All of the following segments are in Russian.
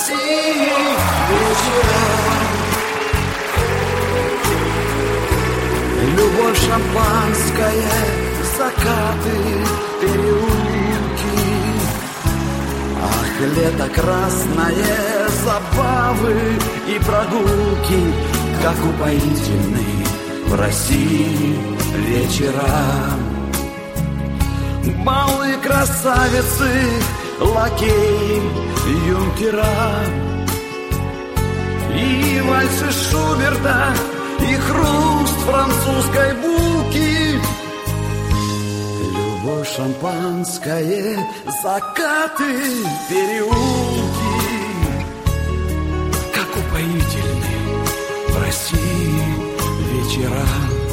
России вечера. Любовь, шампанское, закаты, переулки. Ах, лето красное, забавы и прогулки, как упоительны в России вечера. Балы, красавицы, лакеи, юнкера. И вальсы Шуберта, и хруст французской булки. Любовь, шампанское, закаты, переулки, как упоительны в России вечера.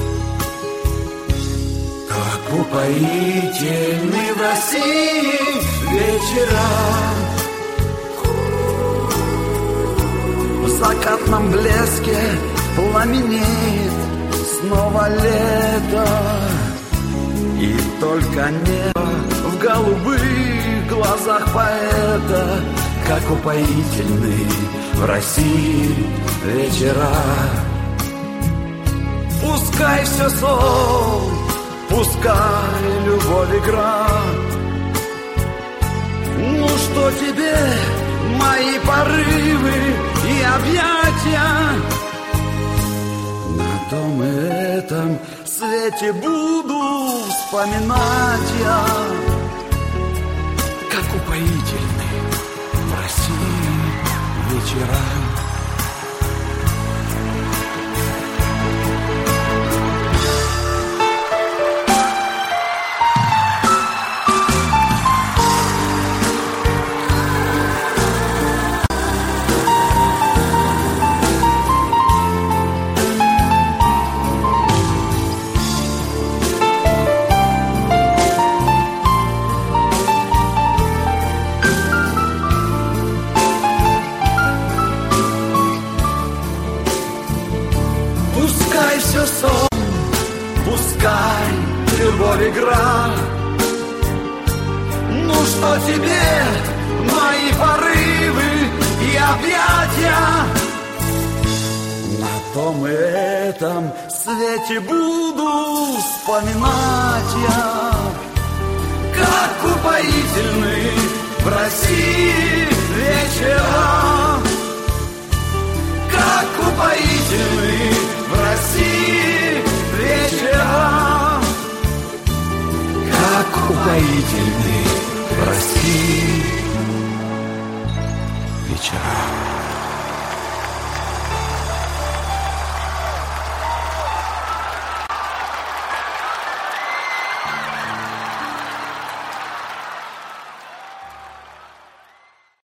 Как упоительны в России вечера. В закатном блеске пламенеет снова лето. И только небо в голубых глазах поэта, как упоительны в России вечера. Пускай все сон, пускай любовь игра. Ну что тебе мои порывы и объятия? На том и этом свете буду вспоминать я, как упоительны в России вечера. Пускай любовь игра. Ну что тебе мои порывы и объятия? На том и этом свете буду вспоминать я, как упоительны в России вечера. Как упоительны в России вечера. Как упоительны в России вечера.